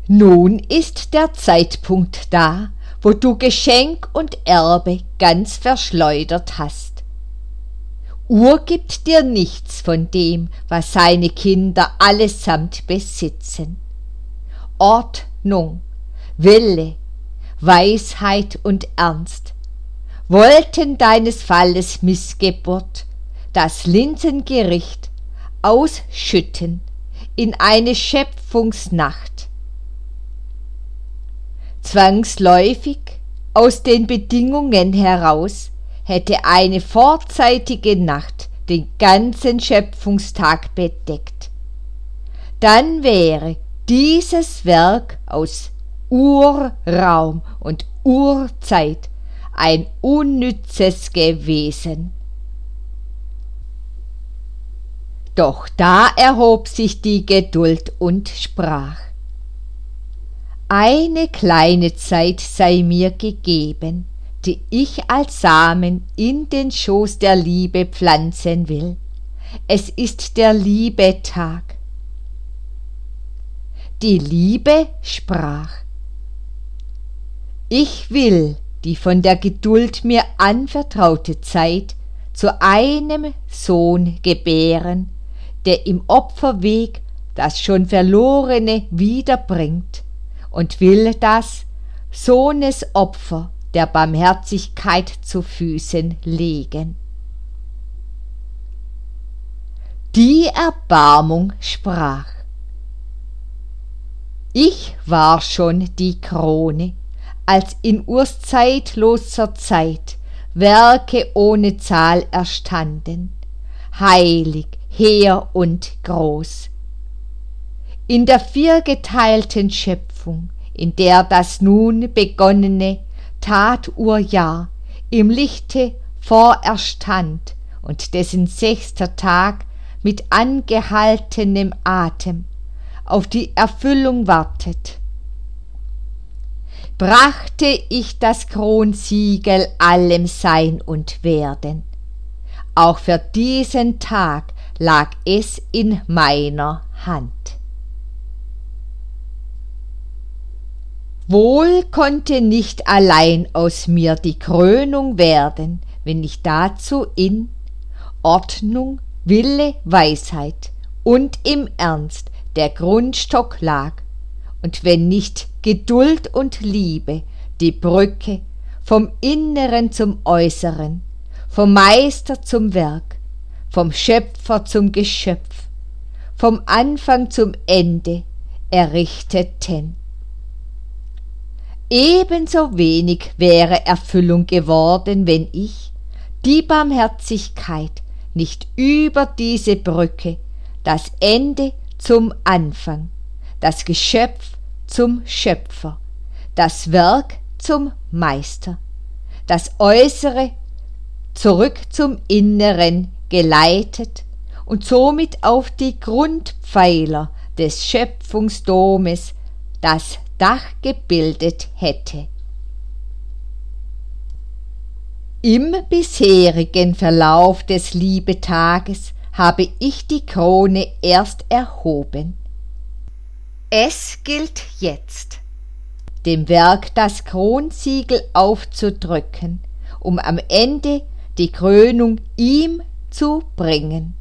Nun ist der Zeitpunkt da, wo du Geschenk und Erbe ganz verschleudert hast. Ur gibt dir nichts von dem, was seine Kinder allesamt besitzen. Ordnung, Wille, Weisheit und Ernst wollten deines Falles Missgeburt, das Linsengericht, ausschütten in eine Schöpfungsnacht. Zwangsläufig aus den Bedingungen heraus hätte eine vorzeitige Nacht den ganzen Schöpfungstag bedeckt. Dann wäre dieses Werk aus Urraum und Urzeit ein unnützes gewesen. Doch da erhob sich die Geduld und sprach: Eine kleine Zeit sei mir gegeben, die ich als Samen in den Schoß der Liebe pflanzen will. Es ist der Liebetag. Die Liebe sprach: Ich will die von der Geduld mir anvertraute Zeit zu einem Sohn gebären, der im Opferweg das schon Verlorene wiederbringt, und will das Sohnesopfer der Barmherzigkeit zu Füßen legen. Die Erbarmung sprach: Ich war schon die Krone, als in urzeitloser Zeit Werke ohne Zahl erstanden, heilig, hehr und groß. In der viergeteilten Schöpfung, in der das nun begonnene Taturjahr im Lichte vorerstand und dessen 6. Tag mit angehaltenem Atem auf die Erfüllung wartet, brachte ich das Kronsiegel allem Sein und Werden. Auch für diesen Tag lag es in meiner Hand. Wohl konnte nicht allein aus mir die Krönung werden, wenn nicht dazu in Ordnung, Wille, Weisheit und im Ernst der Grundstock lag, und wenn nicht Geduld und Liebe die Brücke vom Inneren zum Äußeren, vom Meister zum Werk, vom Schöpfer zum Geschöpf, vom Anfang zum Ende errichteten. Ebenso wenig wäre Erfüllung geworden, wenn ich, die Barmherzigkeit, nicht über diese Brücke, das Ende zum Anfang, das Geschöpf zum Schöpfer, das Werk zum Meister, das Äußere zurück zum Inneren geleitet und somit auf die Grundpfeiler des Schöpfungsdomes das Dach gebildet hätte. Im bisherigen Verlauf des Liebetages habe ich die Krone erst erhoben. Es gilt jetzt, dem Werk das Kronsiegel aufzudrücken, um am Ende die Krönung ihm zu bringen.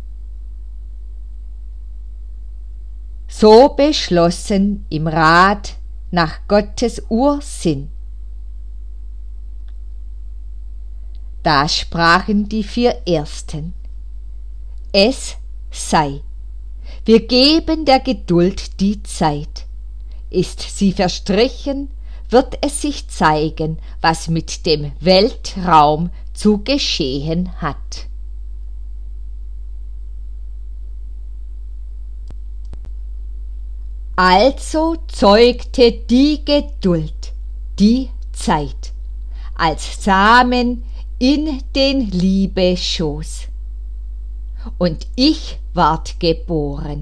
So beschlossen im Rat nach Gottes Ursinn. Da sprachen die 4 Ersten: Es sei. Wir geben der Geduld die Zeit. Ist sie verstrichen, wird es sich zeigen, was mit dem Weltraum zu geschehen hat. Also zeugte die Geduld die Zeit als Samen in den Liebeschoß. Und ich ward geboren.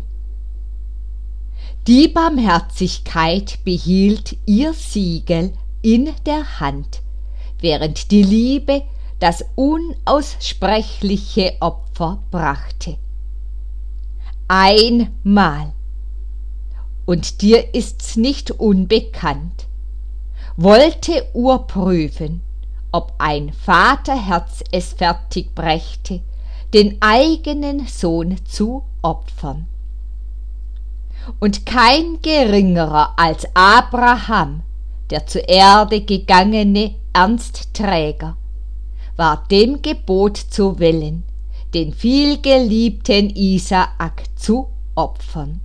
Die Barmherzigkeit behielt ihr Siegel in der Hand, während die Liebe das unaussprechliche Opfer brachte. Einmal und dir ist's nicht unbekannt, wollte urprüfen, ob ein Vaterherz es fertig brächte, den eigenen Sohn zu opfern. Und kein geringerer als Abraham, der zur Erde gegangene Ernstträger, war dem Gebot zu willen, den vielgeliebten Isaak zu opfern.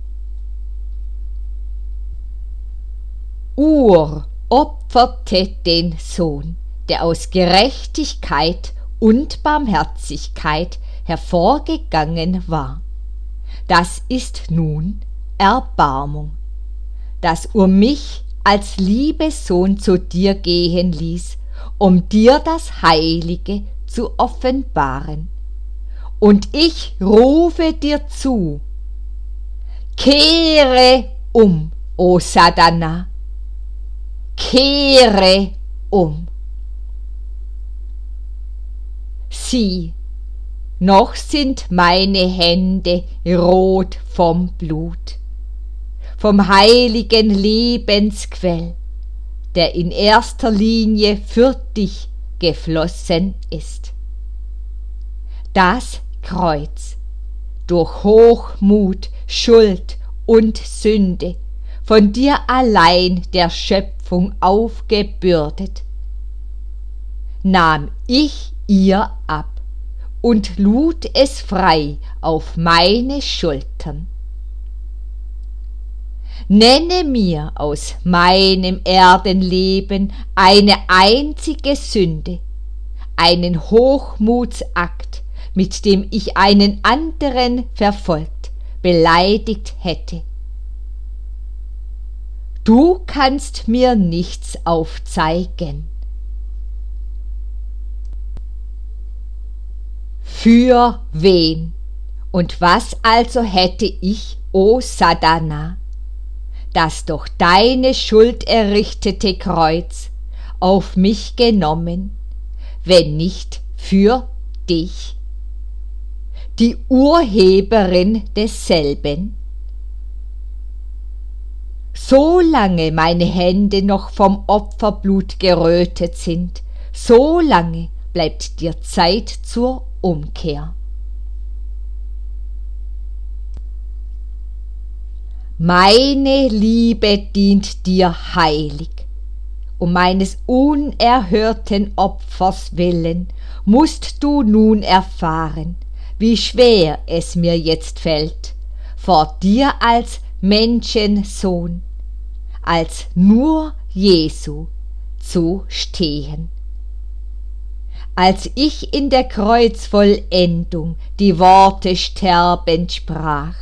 Ur opferte den Sohn, der aus Gerechtigkeit und Barmherzigkeit hervorgegangen war. Das ist nun Erbarmung, das mich als Liebessohn zu dir gehen ließ, um dir das Heilige zu offenbaren. Und ich rufe dir zu, kehre um, o Satana, kehre um. Sieh, noch sind meine Hände rot vom Blut, vom heiligen Lebensquell, der in erster Linie für dich geflossen ist. Das Kreuz, durch Hochmut, Schuld und Sünde, von dir allein der Schöpfung aufgebürdet, nahm ich ihr ab und lud es frei auf meine Schultern. Nenne mir aus meinem Erdenleben eine einzige Sünde, einen Hochmutsakt, mit dem ich einen anderen verfolgt, beleidigt hätte. Du kannst mir nichts aufzeigen. Für wen und was also hätte ich, o Satana, das durch deine Schuld errichtete Kreuz auf mich genommen, wenn nicht für dich, die Urheberin desselben? Solange meine Hände noch vom Opferblut gerötet sind, solange bleibt dir Zeit zur Umkehr. Meine Liebe dient dir heilig. Um meines unerhörten Opfers willen musst du nun erfahren, wie schwer es mir jetzt fällt, vor dir als Menschensohn, als nur Jesu zu stehen. Als ich in der Kreuzvollendung die Worte sterbend sprach: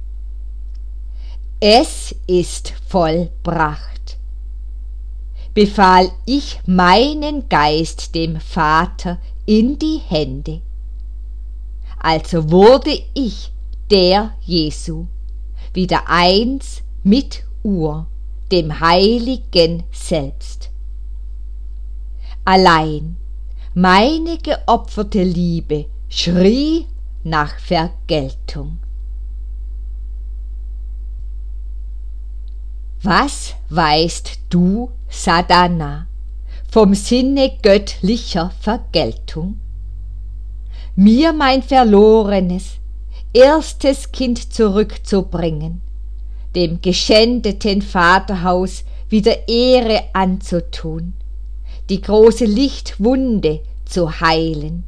Es ist vollbracht, befahl ich meinen Geist dem Vater in die Hände. Also wurde ich, der Jesu, wieder eins mit Ur, dem Heiligen selbst. Allein meine geopferte Liebe schrie nach Vergeltung. Was weißt du, Satana, vom Sinne göttlicher Vergeltung? Mir mein verlorenes, erstes Kind zurückzubringen, dem geschändeten Vaterhaus wieder Ehre anzutun, die große Lichtwunde zu heilen.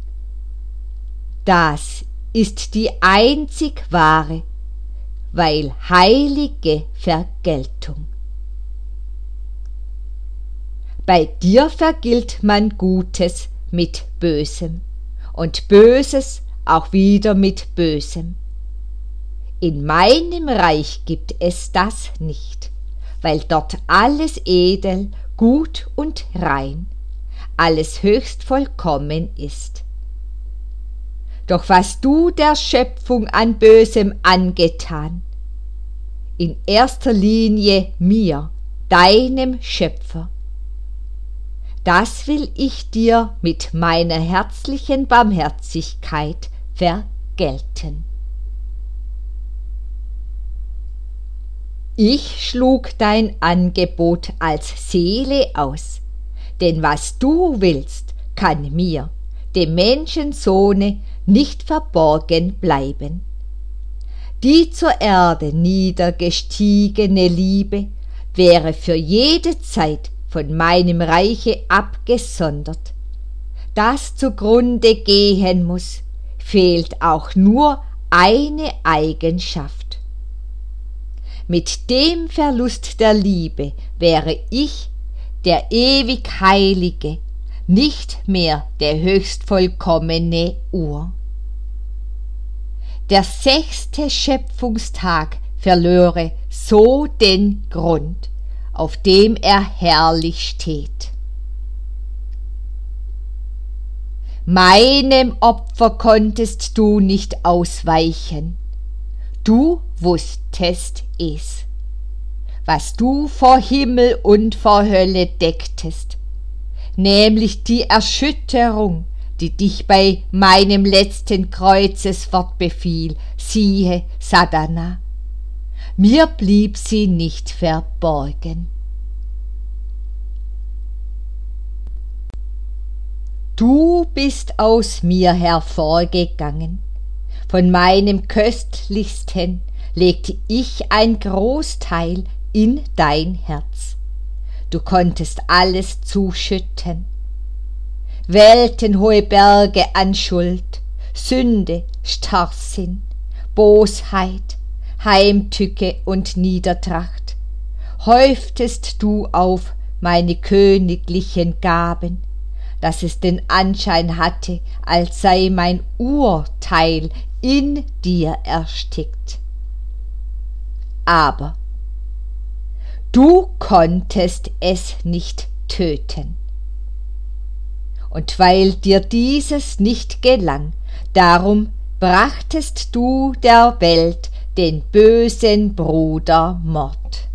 Das ist die einzig wahre, weil heilige Vergeltung. Bei dir vergilt man Gutes mit Bösem und Böses auch wieder mit Bösem. In meinem Reich gibt es das nicht, weil dort alles edel, gut und rein, alles höchst vollkommen ist. Doch was du der Schöpfung an Bösem angetan, in erster Linie mir, deinem Schöpfer, das will ich dir mit meiner herzlichen Barmherzigkeit vergelten. Ich schlug dein Angebot als Seele aus, denn was du willst, kann mir, dem Menschensohne, nicht verborgen bleiben. Die zur Erde niedergestiegene Liebe wäre für jede Zeit von meinem Reiche abgesondert. Das zugrunde gehen muß, fehlt auch nur eine Eigenschaft. Mit dem Verlust der Liebe wäre ich, der ewig Heilige, nicht mehr der höchst vollkommene Ur. Der 6. Schöpfungstag verlöre so den Grund, auf dem er herrlich steht. Meinem Opfer konntest du nicht ausweichen, du wusstest es, was du vor Himmel und vor Hölle decktest, nämlich die Erschütterung, die dich bei meinem letzten Kreuzeswort befiel, siehe, Sadhana, mir blieb sie nicht verborgen. Du bist aus mir hervorgegangen, von meinem Köstlichsten legte ich ein Großteil in dein Herz. Du konntest alles zuschütten, weltenhohe Berge an Schuld, Sünde, Starrsinn, Bosheit, Heimtücke und Niedertracht, häuftest du auf meine königlichen Gaben, dass es den Anschein hatte, als sei mein Urteil in dir erstickt. Aber du konntest es nicht töten. Und weil dir dieses nicht gelang, darum brachtest du der Welt den bösen Bruder Mord.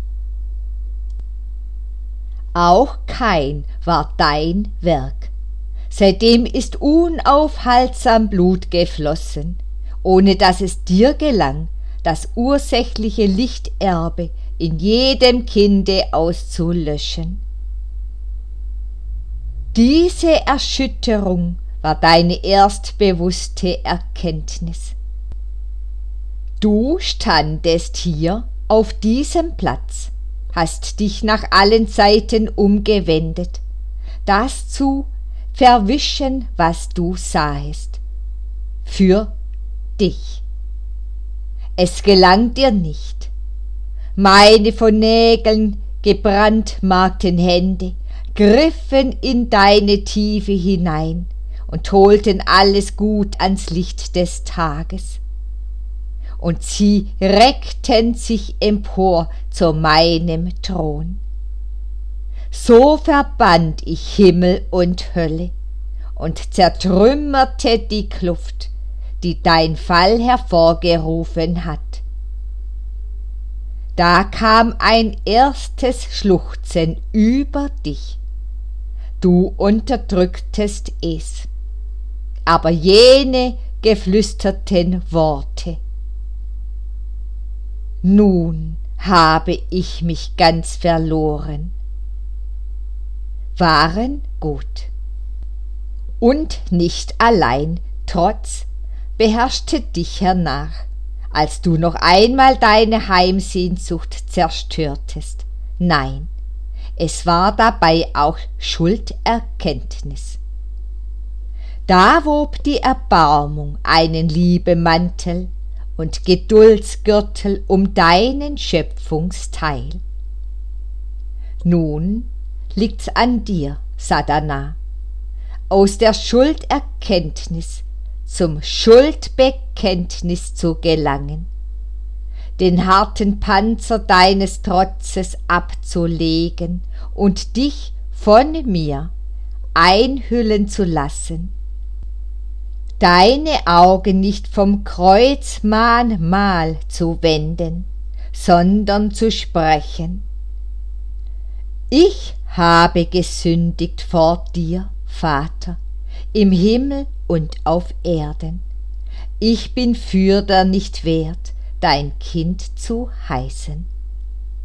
Auch Kain war dein Werk. Seitdem ist unaufhaltsam Blut geflossen, ohne dass es dir gelang, das ursächliche Lichterbe in jedem Kinde auszulöschen. Diese Erschütterung war deine erstbewusste Erkenntnis. Du standest hier auf diesem Platz, hast dich nach allen Seiten umgewendet, das zu verwischen, was du sahest, für dich. Es gelang dir nicht. Meine von Nägeln gebrandmarkten Hände griffen in deine Tiefe hinein und holten alles Gut ans Licht des Tages. Und sie reckten sich empor zu meinem Thron. So verband ich Himmel und Hölle und zertrümmerte die Kluft, die dein Fall hervorgerufen hat. Da kam ein erstes Schluchzen über dich. Du unterdrücktest es, aber jene geflüsterten Worte: Nun habe ich mich ganz verloren, waren gut. Und nicht allein, Trotz beherrschte dich hernach, als du noch einmal deine Heimsehnsucht zerstörtest. Nein, es war dabei auch Schulderkenntnis. Da wob die Erbarmung einen Liebemantel und Geduldsgürtel um deinen Schöpfungsteil. Nun liegt's an dir, Sadhana, aus der Schulderkenntnis zum Schuldbekenntnis zu gelangen, den harten Panzer deines Trotzes abzulegen und dich von mir einhüllen zu lassen, deine Augen nicht vom Kreuz Mahnmal zu wenden, sondern zu sprechen: Ich habe gesündigt vor dir, Vater, im Himmel und auf Erden. Ich bin fürder nicht wert, dein Kind zu heißen.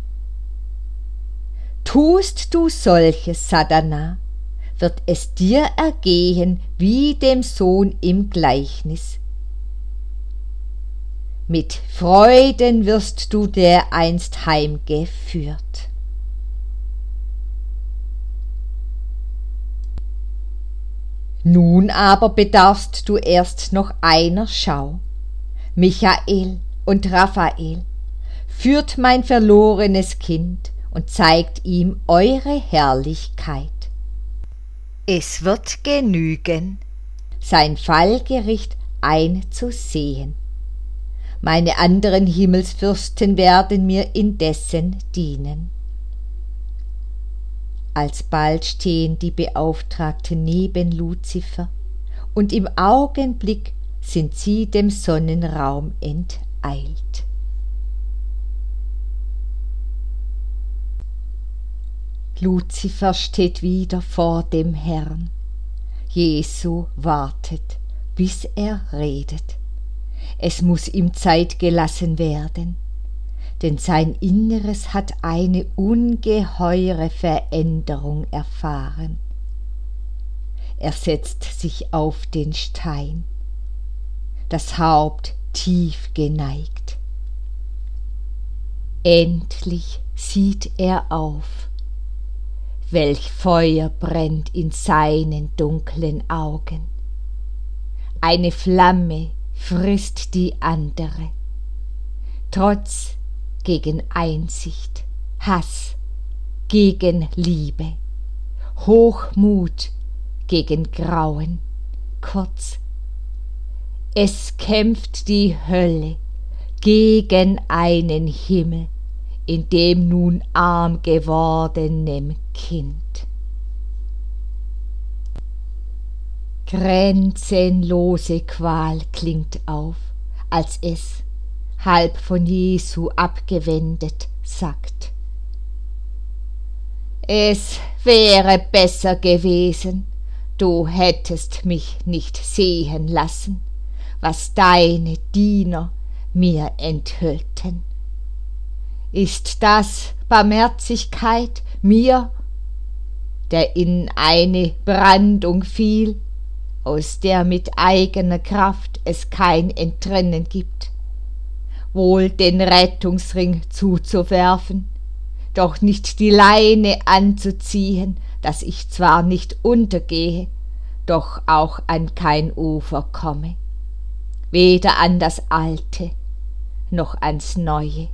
Tust du solches, Satana, wird es dir ergehen wie dem Sohn im Gleichnis. Mit Freuden wirst du dereinst heimgeführt. Nun aber bedarfst du erst noch einer Schau. Michael und Raphael, führt mein verlorenes Kind und zeigt ihm eure Herrlichkeit. Es wird genügen, sein Fallgericht einzusehen. Meine anderen Himmelsfürsten werden mir indessen dienen. Alsbald stehen die Beauftragten neben Luzifer, und im Augenblick sind sie dem Sonnenraum enteilt. Luzifer steht wieder vor dem Herrn. Jesu wartet, bis er redet. Es muß ihm Zeit gelassen werden, denn sein Inneres hat eine ungeheure Veränderung erfahren. Er setzt sich auf den Stein, das Haupt tief geneigt. Endlich sieht er auf. Welch Feuer brennt in seinen dunklen Augen. Eine Flamme frisst die andere. Trotz gegen Einsicht, Hass gegen Liebe, Hochmut gegen Grauen. Kurz, es kämpft die Hölle gegen einen Himmel, in dem nun arm gewordenem Kind. Grenzenlose Qual klingt auf, als es, halb von Jesu abgewendet, sagt: Es wäre besser gewesen, du hättest mich nicht sehen lassen, was deine Diener mir enthüllten. Ist das Barmherzigkeit mir, der in eine Brandung fiel, aus der mit eigener Kraft es kein Entrinnen gibt, wohl den Rettungsring zuzuwerfen, doch nicht die Leine anzuziehen, dass ich zwar nicht untergehe, doch auch an kein Ufer komme, weder an das Alte noch ans Neue.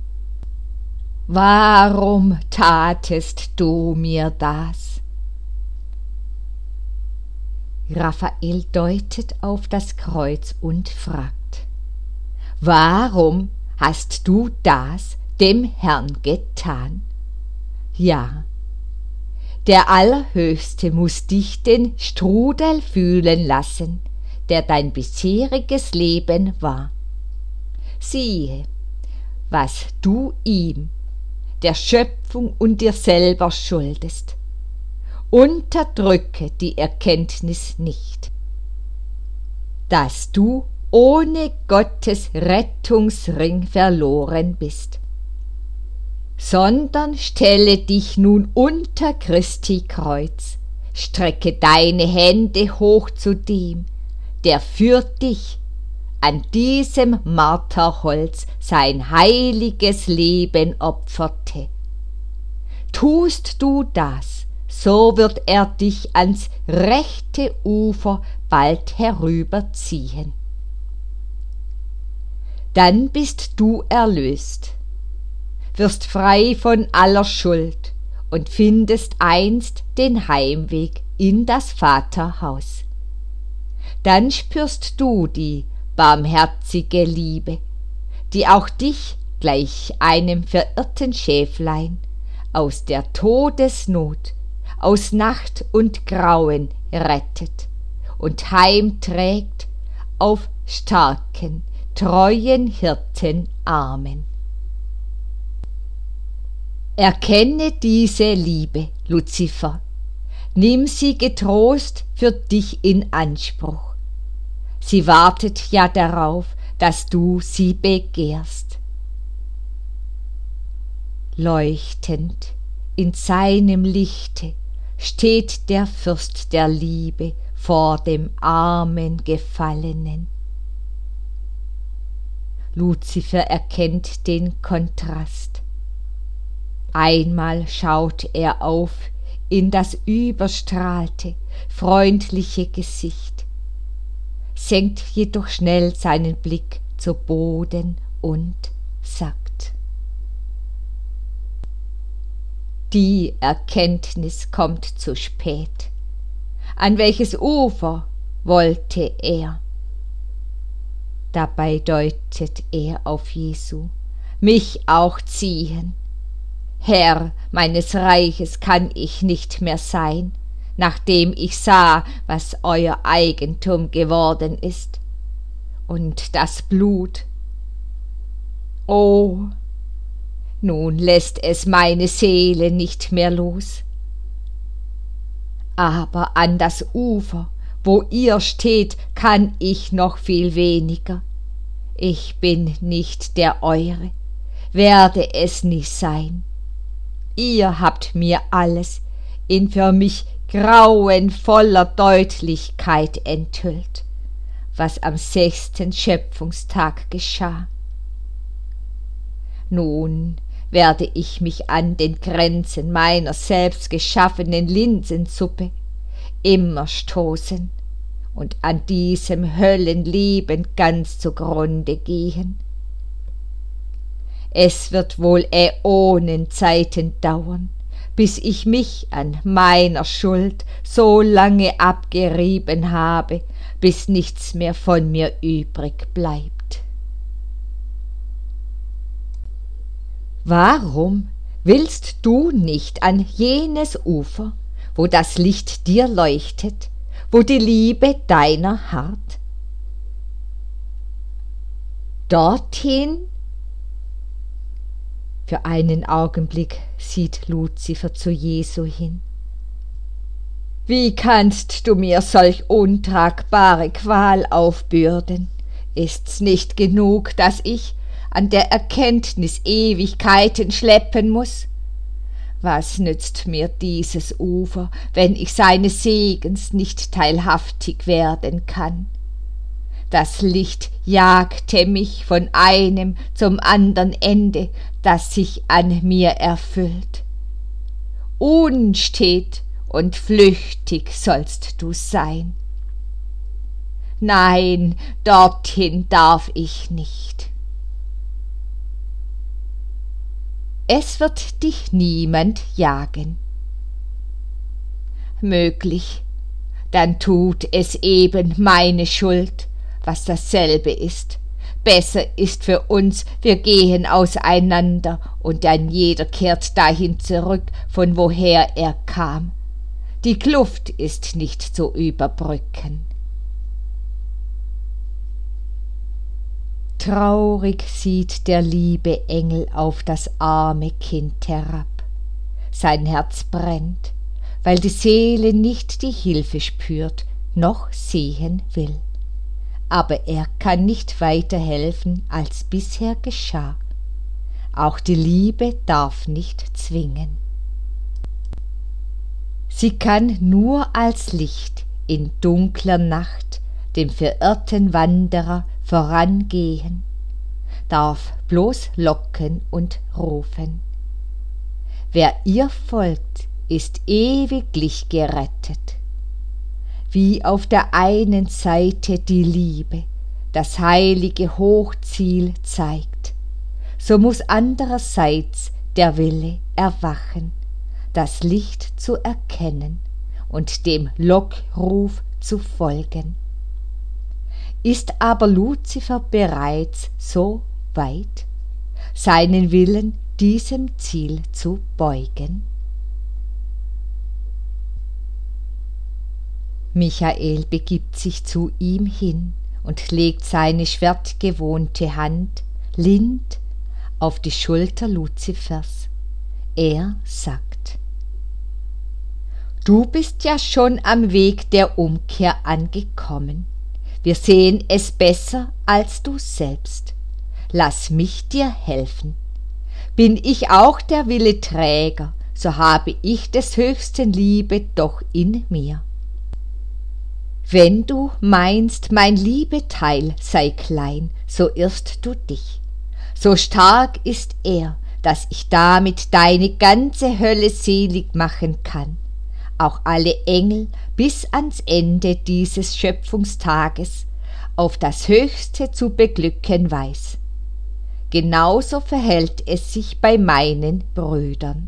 Warum tatest du mir das? Raphael deutet auf das Kreuz und fragt: Warum hast du das dem Herrn getan? Ja, der Allerhöchste muß dich den Strudel fühlen lassen, der dein bisheriges Leben war. Siehe, was du ihm, der Schöpfung und dir selber schuldest. Unterdrücke die Erkenntnis nicht, dass du ohne Gottes Rettungsring verloren bist, sondern stelle dich nun unter Christi Kreuz, strecke deine Hände hoch zu dem, der für dich an diesem Marterholz sein heiliges Leben opferte. Tust du das, so wird er dich ans rechte Ufer bald herüberziehen. Dann bist du erlöst, wirst frei von aller Schuld und findest einst den Heimweg in das Vaterhaus. Dann spürst du die barmherzige Liebe, die auch dich gleich einem verirrten Schäflein aus der Todesnot, aus Nacht und Grauen rettet und heimträgt auf starken, treuen Hirtenarmen. Erkenne diese Liebe, Luzifer, nimm sie getrost für dich in Anspruch. Sie wartet ja darauf, dass du sie begehrst. Leuchtend in seinem Lichte steht der Fürst der Liebe vor dem armen Gefallenen. Luzifer erkennt den Kontrast. Einmal schaut er auf in das überstrahlte, freundliche Gesicht, senkt jedoch schnell seinen Blick zu Boden und sagt: Die Erkenntnis kommt zu spät. An welches Ufer wollte er? Dabei deutet er auf Jesu: Mich auch ziehen. Herr meines Reiches kann ich nicht mehr sein, nachdem ich sah, was euer Eigentum geworden ist. Und das Blut. Oh, nun lässt es meine Seele nicht mehr los. Aber an das Ufer, wo ihr steht, kann ich noch viel weniger. Ich bin nicht der Eure, werde es nie sein. Ihr habt mir alles in für mich grauenvoller Deutlichkeit enthüllt, was am 6. Schöpfungstag geschah. Nun werde ich mich an den Grenzen meiner selbst geschaffenen Linsensuppe immer stoßen und an diesem Höllenleben ganz zugrunde gehen. Es wird wohl Äonenzeiten dauern, bis ich mich an meiner Schuld so lange abgerieben habe, bis nichts mehr von mir übrig bleibt. Warum willst du nicht an jenes Ufer, wo das Licht dir leuchtet, wo die Liebe deiner harrt? Dorthin? Für einen Augenblick sieht Luzifer zu Jesu hin. Wie kannst du mir solch untragbare Qual aufbürden? Ist's nicht genug, dass ich an der Erkenntnis Ewigkeiten schleppen muß? Was nützt mir dieses Ufer, wenn ich seines Segens nicht teilhaftig werden kann? Das Licht jagte mich von einem zum andern Ende, das sich an mir erfüllt. Unstet und flüchtig sollst du sein. Nein, dorthin darf ich nicht. Es wird dich niemand jagen. Möglich, dann tut es eben meine Schuld, was dasselbe ist. Besser ist für uns, wir gehen auseinander, und ein jeder kehrt dahin zurück, von woher er kam. Die Kluft ist nicht zu überbrücken. Traurig sieht der liebe Engel auf das arme Kind herab. Sein Herz brennt, weil die Seele nicht die Hilfe spürt, noch sehen will. Aber er kann nicht weiter helfen, als bisher geschah. Auch die Liebe darf nicht zwingen. Sie kann nur als Licht in dunkler Nacht dem verirrten Wanderer vorangehen, darf bloß locken und rufen. Wer ihr folgt, ist ewiglich gerettet. Wie auf der einen Seite die Liebe das heilige Hochziel zeigt, so muß andererseits der Wille erwachen, das Licht zu erkennen und dem Lockruf zu folgen. Ist aber Luzifer bereits so weit, seinen Willen diesem Ziel zu beugen? Michael begibt sich zu ihm hin und legt seine schwertgewohnte Hand lind auf die Schulter Luzifers. Er sagt: Du bist ja schon am Weg der Umkehr angekommen. Wir sehen es besser als du selbst. Lass mich dir helfen. Bin ich auch der Willeträger, so habe ich des Höchsten Liebe doch in mir. Wenn du meinst, mein Liebeteil sei klein, so irrst du dich. So stark ist er, dass ich damit deine ganze Hölle selig machen kann, auch alle Engel bis ans Ende dieses Schöpfungstages auf das Höchste zu beglücken weiß. Genauso verhält es sich bei meinen Brüdern.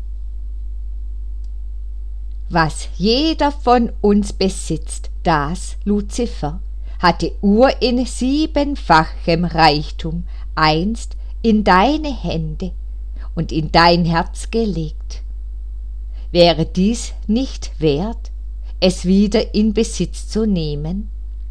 Was jeder von uns besitzt, das, Luzifer, hatte Ur in 7-fachem Reichtum einst in deine Hände und in dein Herz gelegt. Wäre dies nicht wert, es wieder in Besitz zu nehmen?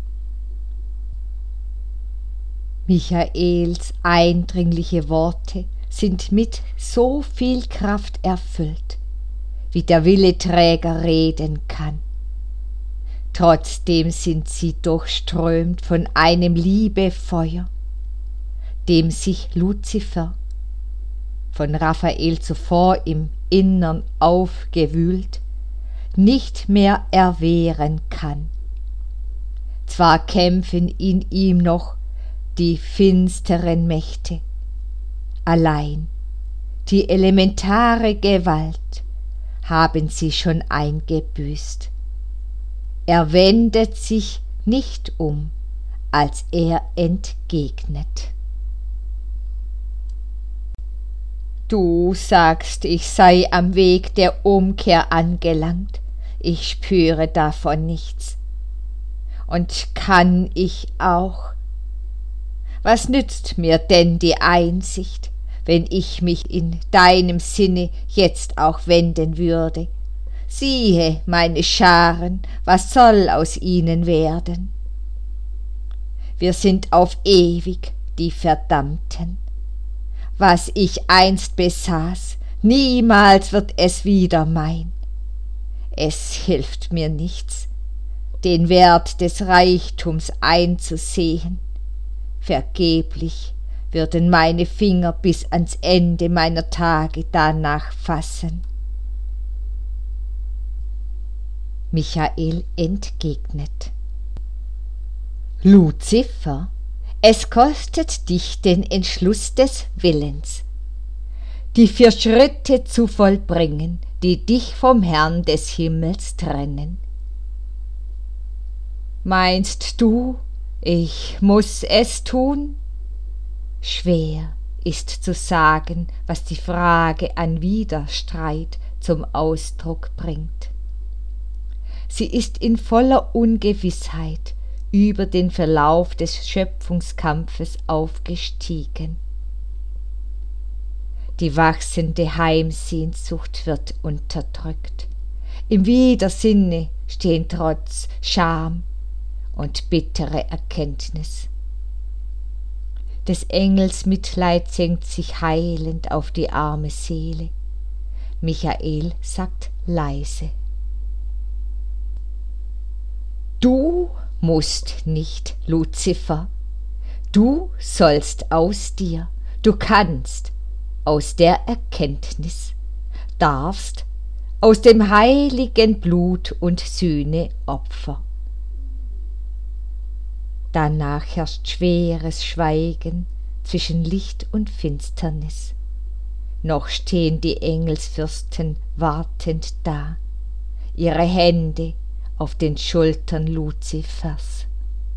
Michaels eindringliche Worte sind mit so viel Kraft erfüllt, wie der Willeträger reden kann. Trotzdem sind sie durchströmt von einem Liebefeuer, dem sich Luzifer, von Raphael zuvor im Innern aufgewühlt, nicht mehr erwehren kann. Zwar kämpfen in ihm noch die finsteren Mächte, allein die elementare Gewalt haben sie schon eingebüßt. Er wendet sich nicht um, als er entgegnet. Du sagst, ich sei am Weg der Umkehr angelangt, ich spüre davon nichts. Und kann ich auch? Was nützt mir denn die Einsicht, wenn ich mich in deinem Sinne jetzt auch wenden würde? Siehe, meine Scharen, was soll aus ihnen werden? Wir sind auf ewig die Verdammten. Was ich einst besaß, niemals wird es wieder mein. Es hilft mir nichts, den Wert des Reichtums einzusehen. Vergeblich würden meine Finger bis ans Ende meiner Tage danach fassen. Michael entgegnet: Luzifer, es kostet dich den Entschluss des Willens, die 4 Schritte zu vollbringen, die dich vom Herrn des Himmels trennen. Meinst du, ich muß es tun? Schwer ist zu sagen, was die Frage an Widerstreit zum Ausdruck bringt. Sie ist in voller Ungewissheit über den Verlauf des Schöpfungskampfes aufgestiegen. Die wachsende Heimsehnsucht wird unterdrückt. Im Widersinne stehen Trotz, Scham und bittere Erkenntnis. Des Engels Mitleid senkt sich heilend auf die arme Seele. Michael sagt leise: Du musst nicht, Luzifer, du sollst aus dir, du kannst, aus der Erkenntnis, darfst, aus dem heiligen Blut und Sühne Opfer. Danach herrscht schweres Schweigen zwischen Licht und Finsternis. Noch stehen die Engelsfürsten wartend da, ihre Hände auf den Schultern Luzifers.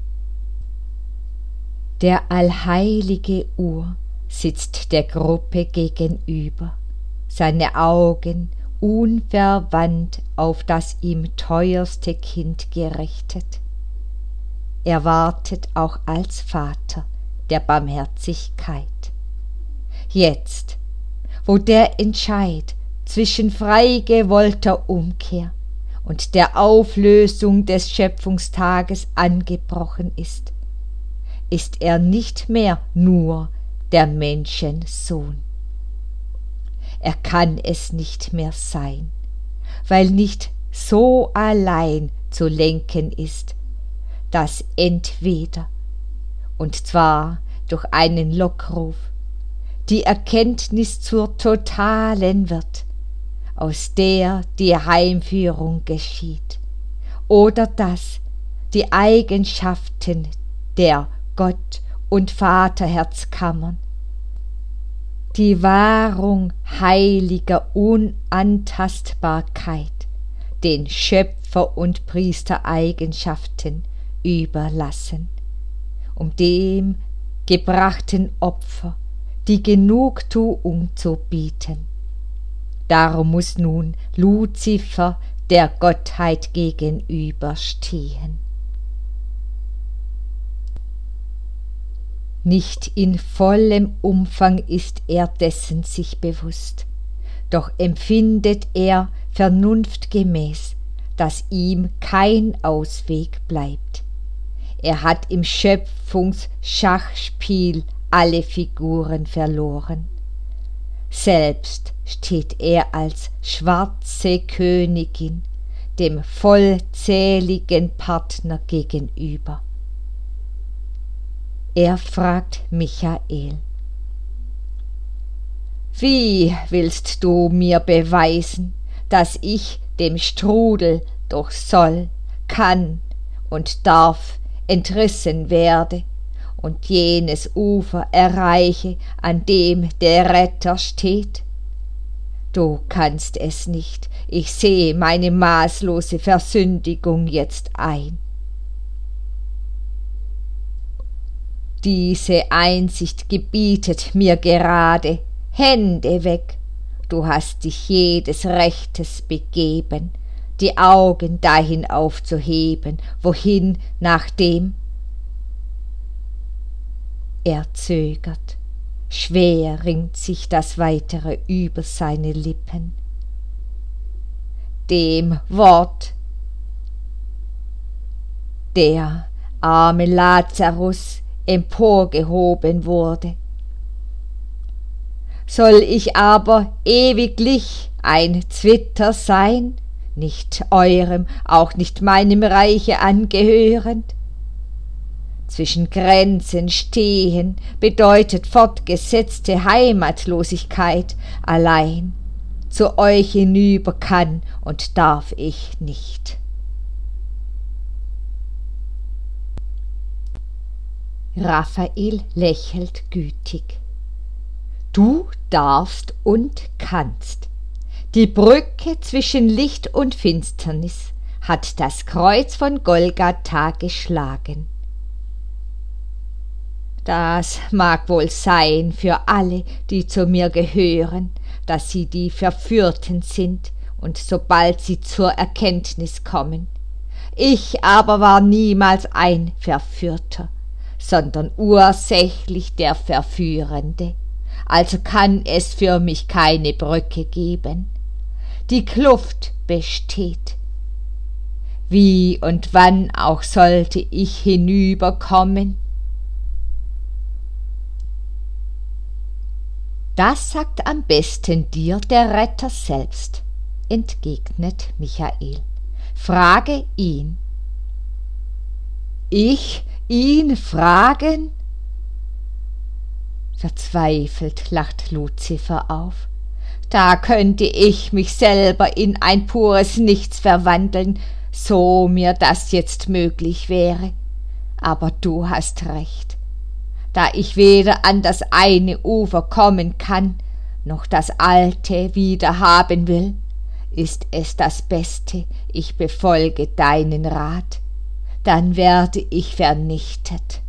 Der allheilige Ur sitzt der Gruppe gegenüber, seine Augen unverwandt auf das ihm teuerste Kind gerichtet. Er wartet auch als Vater der Barmherzigkeit. Jetzt, wo der Entscheid zwischen frei gewollter Umkehr und der Auflösung des Schöpfungstages angebrochen ist er nicht mehr nur der Menschensohn. Er kann es nicht mehr sein, weil nicht so allein zu lenken ist, dass entweder, und zwar durch einen Lockruf, die Erkenntnis zur totalen wird, aus der die Heimführung geschieht, oder dass die Eigenschaften der Gott- und Vaterherzkammern, die Wahrung heiliger Unantastbarkeit den Schöpfer- und Priestereigenschaften überlassen, um dem gebrachten Opfer die Genugtuung zu bieten. Darum muß nun Luzifer der Gottheit gegenüberstehen. Nicht in vollem Umfang ist er dessen sich bewusst, doch empfindet er vernunftgemäß, dass ihm kein Ausweg bleibt. Er hat im Schöpfungsschachspiel alle Figuren verloren. Selbst steht er als schwarze Königin dem vollzähligen Partner gegenüber. Er fragt Michael: Wie willst du mir beweisen, dass ich dem Strudel durch soll, kann und darf entrissen werde und jenes Ufer erreiche, an dem der Retter steht? Du kannst es nicht, ich sehe meine maßlose Versündigung jetzt ein. Diese Einsicht gebietet mir gerade: Hände weg, du hast dich jedes Rechtes begeben, die Augen dahin aufzuheben, wohin nachdem. Er zögert, schwer ringt sich das Weitere über seine Lippen. Dem Wort: Der arme Lazarus emporgehoben wurde. Soll ich aber ewiglich ein Zwitter sein, nicht eurem, auch nicht meinem Reiche angehörend? Zwischen Grenzen stehen bedeutet fortgesetzte Heimatlosigkeit, allein zu euch hinüber kann und darf ich nicht. Raphael lächelt gütig. Du darfst und kannst. Die Brücke zwischen Licht und Finsternis hat das Kreuz von Golgatha geschlagen. Das mag wohl sein für alle, die zu mir gehören, dass sie die Verführten sind und sobald sie zur Erkenntnis kommen. Ich aber war niemals ein Verführter, sondern ursächlich der Verführende. Also kann es für mich keine Brücke geben. Die Kluft besteht. Wie und wann auch sollte ich hinüberkommen? Das sagt am besten dir der Retter selbst, entgegnet Michael. Frage ihn. Ich ihn fragen? Verzweifelt lacht Luzifer auf. Da könnte ich mich selber in ein pures Nichts verwandeln, so mir das jetzt möglich wäre. Aber du hast recht. Da ich weder an das eine Ufer kommen kann, noch das alte wieder haben will, ist es das Beste, ich befolge deinen Rat, dann werde ich vernichtet.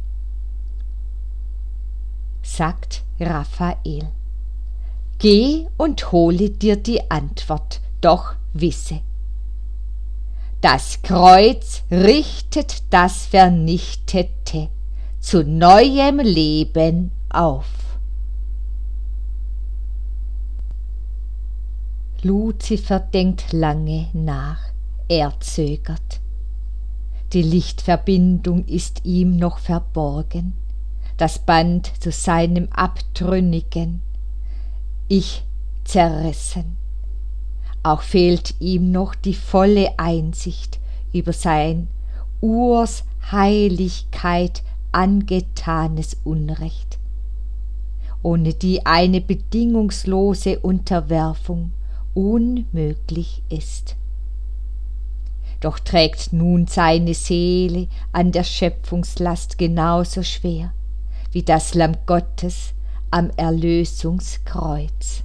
Sagt Raphael: Geh und hole dir die Antwort, doch wisse: Das Kreuz richtet das Vernichtete zu neuem Leben auf. Luzifer denkt lange nach, er zögert. Die Lichtverbindung ist ihm noch verborgen, das Band zu seinem abtrünnigen Ich zerrissen. Auch fehlt ihm noch die volle Einsicht über sein Urs Heiligkeit angetanes Unrecht, ohne die eine bedingungslose Unterwerfung unmöglich ist. Doch trägt nun seine Seele an der Schöpfungslast genauso schwer wie das Lamm Gottes am Erlösungskreuz.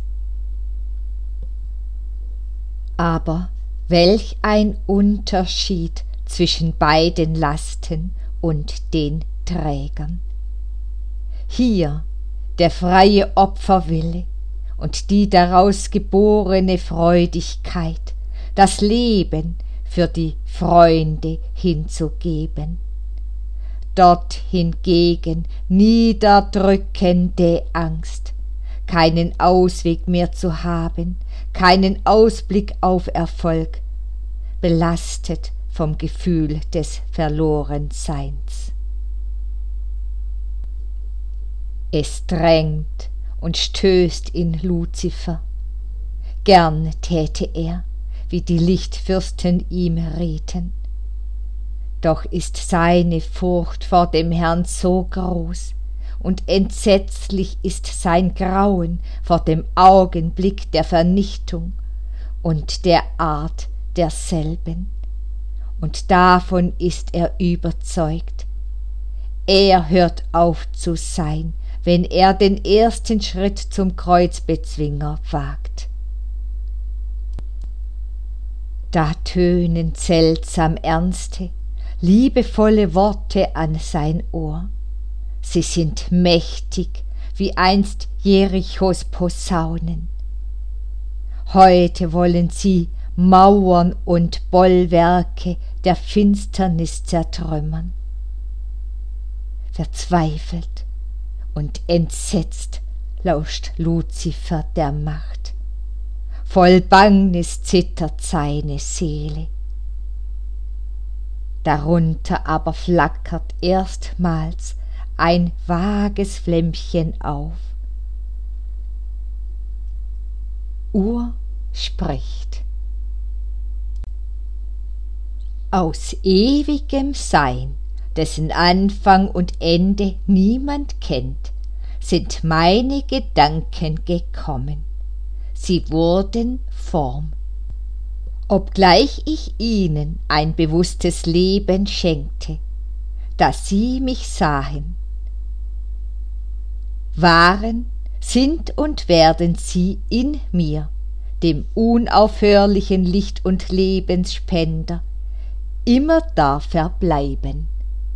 Aber welch ein Unterschied zwischen beiden Lasten und den Trägern. Hier der freie Opferwille und die daraus geborene Freudigkeit, das Leben für die Freunde hinzugeben. Dort hingegen niederdrückende Angst, keinen Ausweg mehr zu haben, keinen Ausblick auf Erfolg, belastet vom Gefühl des Verlorenseins. Es drängt und stößt in Luzifer. Gern täte er, wie die Lichtfürsten ihm rieten. Doch ist seine Furcht vor dem Herrn so groß, und entsetzlich ist sein Grauen vor dem Augenblick der Vernichtung und der Art derselben. Und davon ist er überzeugt. Er hört auf zu sein, wenn er den ersten Schritt zum Kreuzbezwinger wagt. Da tönen seltsam ernste, liebevolle Worte an sein Ohr. Sie sind mächtig, wie einst Jerichos Posaunen. Heute wollen sie Mauern und Bollwerke der Finsternis zertrümmern. Verzweifelt und entsetzt lauscht Luzifer der Macht. Voll Bangnis zittert seine Seele. Darunter aber flackert erstmals ein vages Flämmchen auf. Ur spricht: Aus ewigem Sein, dessen Anfang und Ende niemand kennt, sind meine Gedanken gekommen. Sie wurden Form. Obgleich ich ihnen ein bewusstes Leben schenkte, dass sie mich sahen. Waren, sind und werden sie in mir, dem unaufhörlichen Licht- und Lebensspender, immer da verbleiben.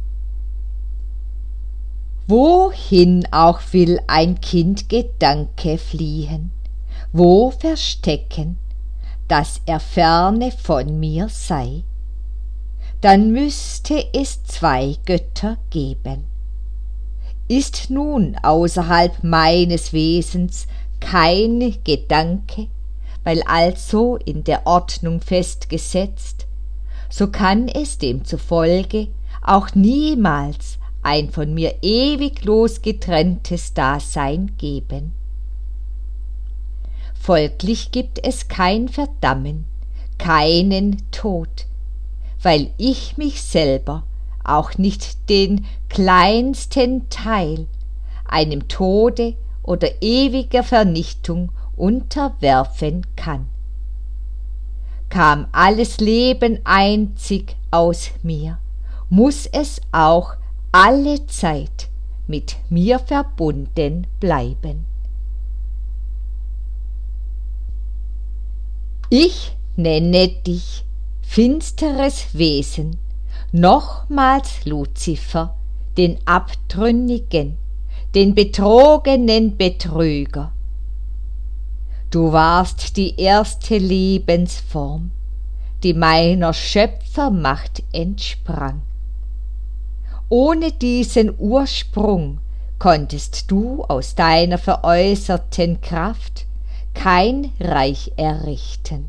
Wohin auch will ein Kind Gedanke fliehen, wo verstecken, dass er ferne von mir sei, dann müsste es zwei Götter geben. Ist nun außerhalb meines Wesens kein Gedanke, weil also in der Ordnung festgesetzt, so kann es demzufolge auch niemals ein von mir ewiglos getrenntes Dasein geben. Folglich gibt es kein Verdammen, keinen Tod, weil ich mich selber auch nicht den kleinsten Teil einem Tode oder ewiger Vernichtung unterwerfen kann. Kam alles Leben einzig aus mir, muß es auch alle Zeit mit mir verbunden bleiben. Ich nenne dich, finsteres Wesen, nochmals Luzifer, den Abtrünnigen, den betrogenen Betrüger. Du warst die erste Lebensform, die meiner Schöpfermacht entsprang. Ohne diesen Ursprung konntest du aus deiner veräußerten Kraft kein Reich errichten.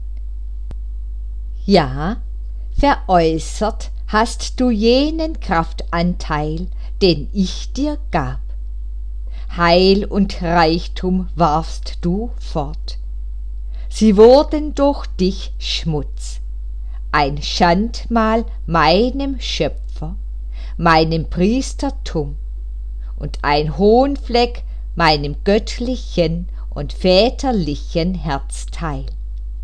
Ja, veräußert hast du jenen Kraftanteil, den ich dir gab. Heil und Reichtum warfst du fort. Sie wurden durch dich Schmutz, ein Schandmal meinem Schöpfer, meinem Priestertum und ein Hohnfleck meinem göttlichen und väterlichen Herzteil.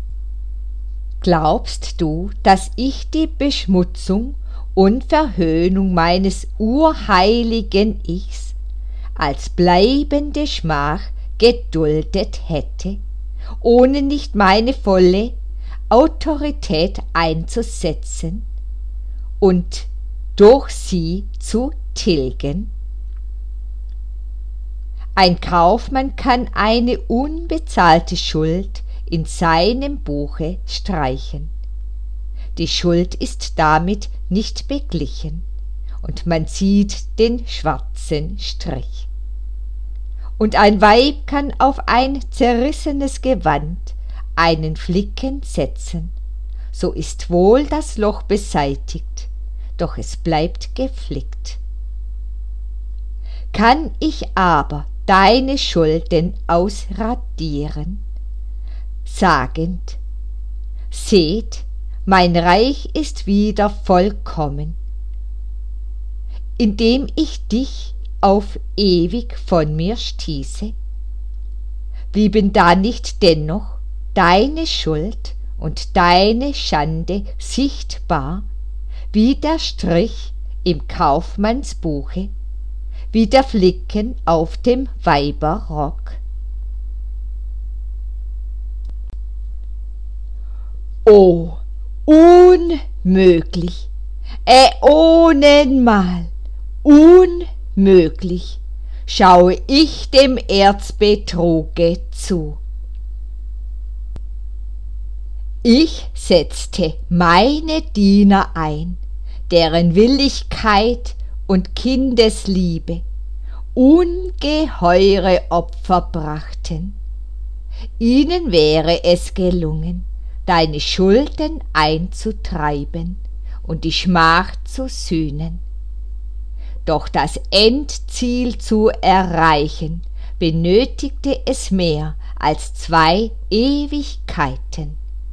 Glaubst du, dass ich die Beschmutzung und Verhöhnung meines urheiligen Ichs als bleibende Schmach geduldet hätte, ohne nicht meine volle Autorität einzusetzen und durch sie zu tilgen? Ein Kaufmann kann eine unbezahlte Schuld in seinem Buche streichen. Die Schuld ist damit nicht beglichen und man sieht den schwarzen Strich. Und ein Weib kann auf ein zerrissenes Gewand einen Flicken setzen, so ist wohl das Loch beseitigt, doch es bleibt geflickt. Kann ich aber deine Schulden ausradieren, sagend: Seht, mein Reich ist wieder vollkommen, indem ich dich auf ewig von mir stieße? Blieben da nicht dennoch deine Schuld und deine Schande sichtbar, wie der Strich im Kaufmannsbuche, wie der Flicken auf dem Weiberrock? O, unmöglich, äonenmal, unmöglich schaue ich dem Erzbetruge zu. Ich setzte meine Diener ein, deren Willigkeit und Kindesliebe ungeheure Opfer brachten. Ihnen wäre es gelungen, deine Schulden einzutreiben und die Schmach zu sühnen. Doch das Endziel zu erreichen, benötigte es mehr als 2 Ewigkeiten.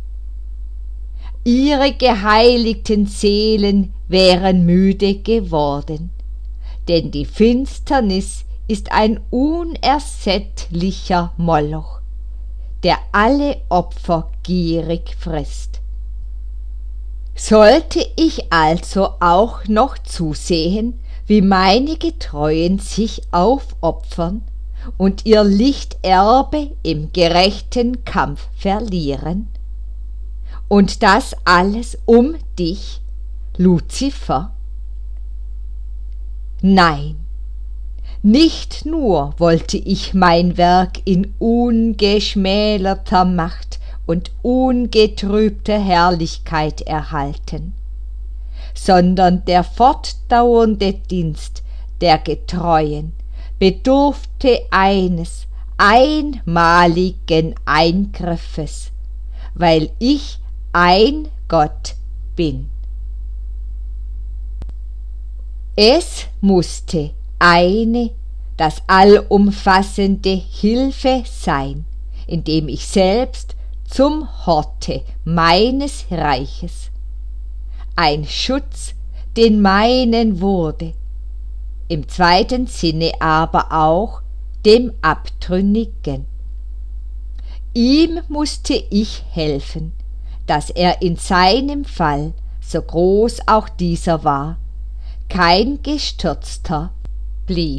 Ihre geheiligten Seelen wären müde geworden, denn die Finsternis ist ein unersättlicher Moloch, der alle Opfer gierig frisst. Sollte ich also auch noch zusehen, wie meine Getreuen sich aufopfern und ihr Lichterbe im gerechten Kampf verlieren? Und das alles um dich, Luzifer? Nein, nicht nur wollte ich mein Werk in ungeschmälerter Macht und ungetrübter Herrlichkeit erhalten, sondern der fortdauernde Dienst der Getreuen bedurfte eines einmaligen Eingriffes, weil ich ein Gott bin. Es musste eine, das allumfassende Hilfe sein, indem ich selbst zum Horte meines Reiches, ein Schutz den meinen wurde, im zweiten Sinne aber auch dem Abtrünnigen. Ihm musste ich helfen, dass er in seinem Fall, so groß auch dieser war, kein Gestürzter blieb.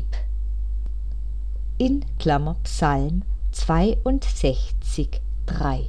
In Klammer Psalm 62, 3.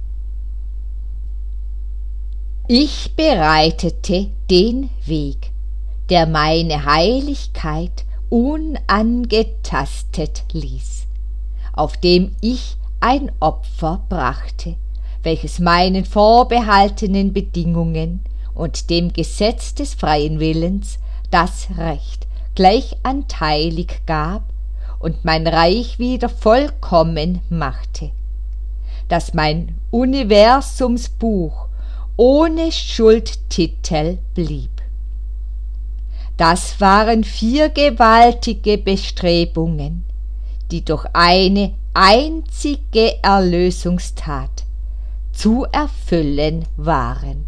Ich bereitete den Weg, der meine Heiligkeit unangetastet ließ, auf dem ich ein Opfer brachte, welches meinen vorbehaltenen Bedingungen und dem Gesetz des freien Willens das Recht gleichanteilig gab und mein Reich wieder vollkommen machte, dass mein Universumsbuch ohne Schuldtitel blieb. Das waren 4 gewaltige Bestrebungen, die durch eine einzige Erlösungstat zu erfüllen waren.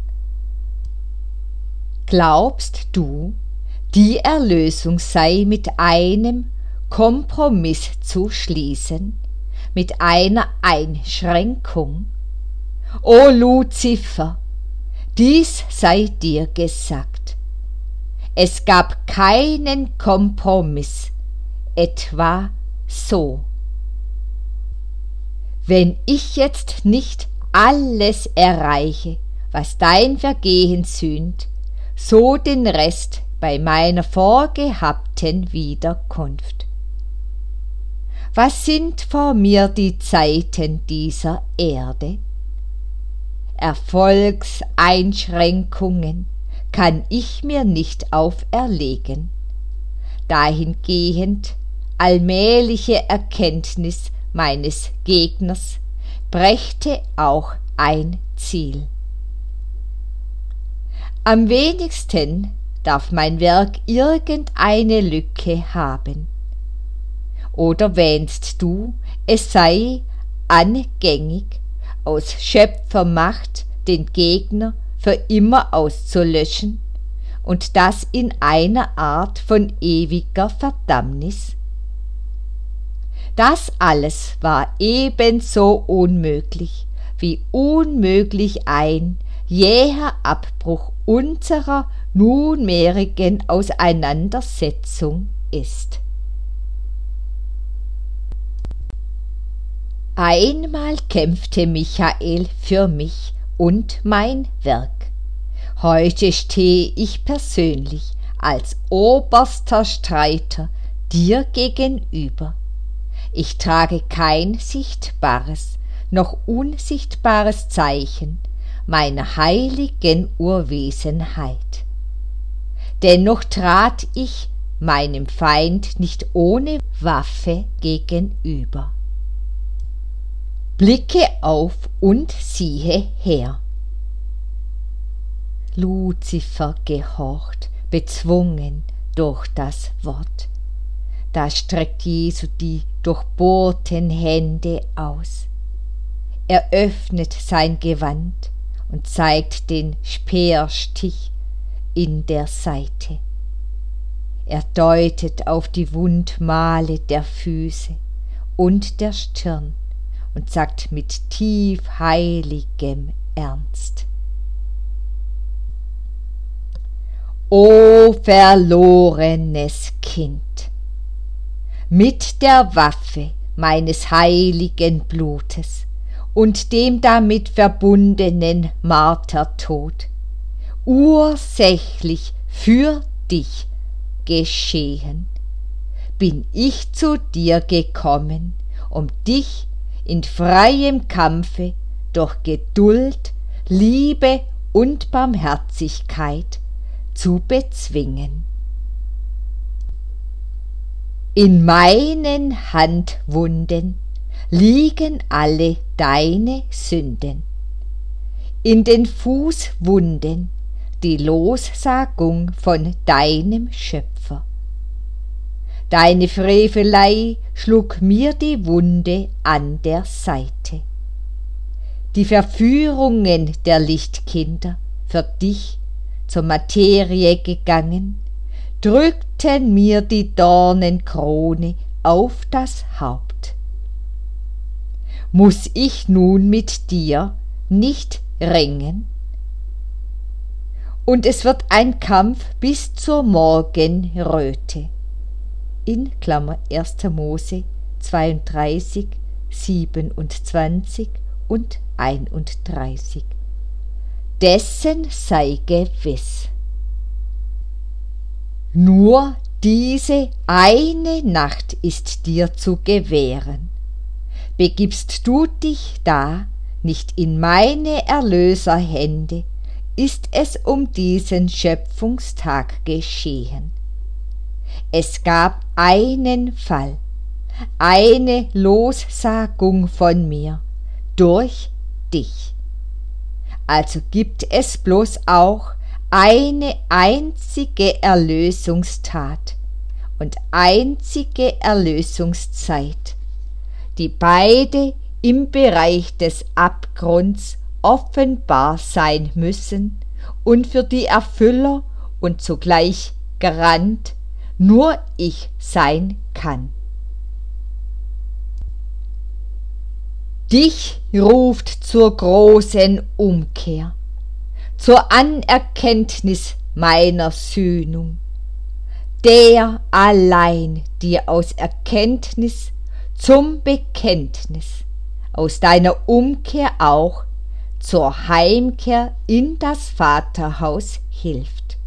Glaubst du, die Erlösung sei mit einem Kompromiss zu schließen, mit einer Einschränkung? O Luzifer, dies sei dir gesagt. Es gab keinen Kompromiss, etwa so: Wenn ich jetzt nicht alles erreiche, was dein Vergehen sühnt, so den Rest bei meiner vorgehabten Wiederkunft. Was sind vor mir die Zeiten dieser Erde? Erfolgseinschränkungen kann ich mir nicht auferlegen. Dahingehend allmähliche Erkenntnis meines Gegners brächte auch ein Ziel. Am wenigsten darf mein Werk irgendeine Lücke haben. Oder wähnst du, es sei angängig, aus Schöpfermacht den Gegner für immer auszulöschen, und das in einer Art von ewiger Verdammnis? Das alles war ebenso unmöglich, wie unmöglich ein jäher Abbruch unserer nunmehrigen Auseinandersetzung ist. Einmal kämpfte Michael für mich und mein Werk. Heute stehe ich persönlich als oberster Streiter dir gegenüber. Ich trage kein sichtbares noch unsichtbares Zeichen meiner heiligen Urwesenheit. Dennoch trat ich meinem Feind nicht ohne Waffe gegenüber. Blicke auf und siehe her. Luzifer gehorcht, bezwungen durch das Wort. Da streckt Jesu die durchbohrten Hände aus. Er öffnet sein Gewand und zeigt den Speerstich in der Seite. Er deutet auf die Wundmale der Füße und der Stirn und sagt mit tief heiligem Ernst: O verlorenes Kind, mit der Waffe meines heiligen Blutes und dem damit verbundenen Martertod, ursächlich für dich geschehen, bin ich zu dir gekommen, um dich in freiem Kampfe durch Geduld, Liebe und Barmherzigkeit zu bezwingen. In meinen Handwunden liegen alle deine Sünden, in den Fußwunden die Lossagung von deinem Schöpfer. Deine Frevelei schlug mir die Wunde an der Seite. Die Verführungen der Lichtkinder, für dich zur Materie gegangen, drückten mir die Dornenkrone auf das Haupt. Muß ich nun mit dir nicht ringen? Und es wird ein Kampf bis zur Morgenröte. In Klammer 1. Mose 32, 27 und 31. Dessen sei gewiss. Nur diese eine Nacht ist dir zu gewähren. Begibst du dich da nicht in meine Erlöserhände, ist es um diesen Schöpfungstag geschehen. Es gab einen Fall, eine Lossagung von mir durch dich. Also gibt es bloß auch eine einzige Erlösungstat und einzige Erlösungszeit, die beide im Bereich des Abgrunds offenbar sein müssen und für die Erfüller und zugleich Garant nur ich sein kann. dich ruft zur großen Umkehr, zur Anerkenntnis meiner Sühnung, der allein dir aus Erkenntnis zum Bekenntnis, aus deiner Umkehr auch zur Heimkehr in das Vaterhaus hilft.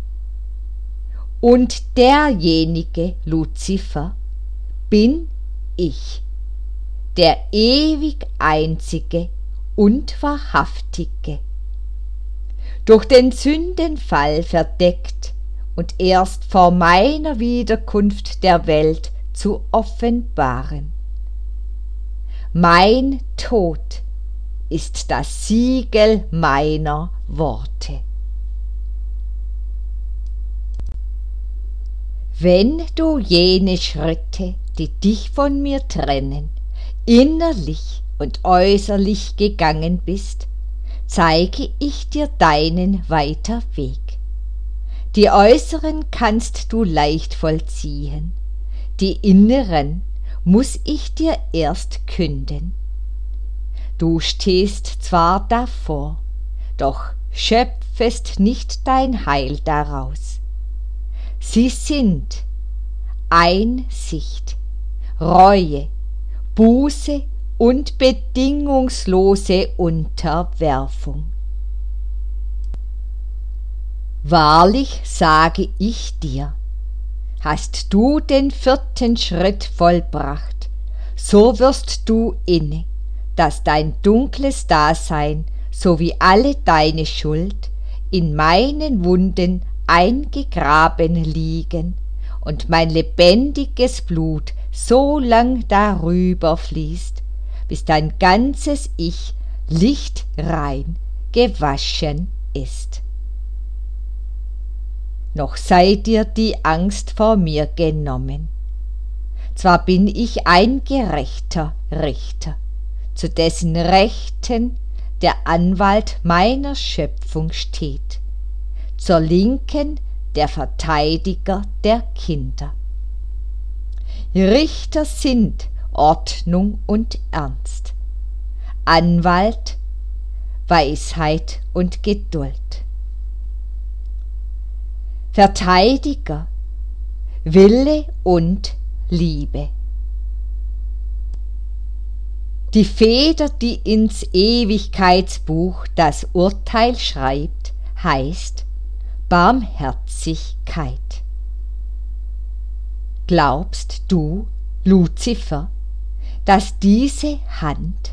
Und derjenige Luzifer bin ich, der ewig Einzige und Wahrhaftige, durch den Sündenfall verdeckt und erst vor meiner Wiederkunft der Welt zu offenbaren. Mein Tod ist das Siegel meiner Worte. Wenn du jene Schritte, die dich von mir trennen, innerlich und äußerlich gegangen bist, zeige ich dir deinen weiter Weg. Die äußeren kannst du leicht vollziehen, die inneren muß ich dir erst künden. Du stehst zwar davor, doch schöpfest nicht dein Heil daraus. Sie sind Einsicht, Reue, Buße und bedingungslose Unterwerfung. Wahrlich sage ich dir, hast du den 4. Schritt vollbracht, so wirst du inne, dass dein dunkles Dasein sowie alle deine Schuld in meinen Wunden eingegraben liegen und mein lebendiges Blut so lang darüber fließt, bis dein ganzes Ich lichtrein gewaschen ist. Noch sei dir die Angst vor mir genommen. Zwar bin ich ein gerechter Richter, zu dessen Rechten der Anwalt meiner Schöpfung steht, zur Linken der Verteidiger der Kinder. Richter sind Ordnung und Ernst, Anwalt, Weisheit und Geduld. Verteidiger, Wille und Liebe. Die Feder, die ins Ewigkeitsbuch das Urteil schreibt, heißt Barmherzigkeit. Glaubst du, Luzifer, dass diese Hand,